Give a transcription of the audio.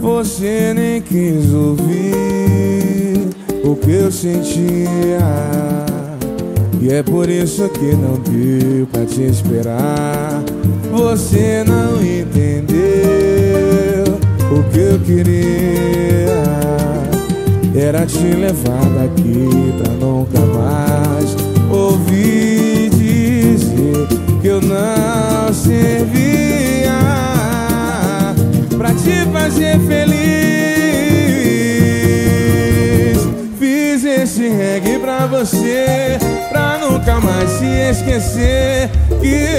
Você nem quis ouvir o que eu sentia, e é por isso que não deu pra te esperar. Você não entendeu o que eu queria, era te levar daqui pra nunca mais ouvir dizer que eu não servia pra te fazer feliz. Fiz esse reggae pra você, pra nunca mais se esquecer que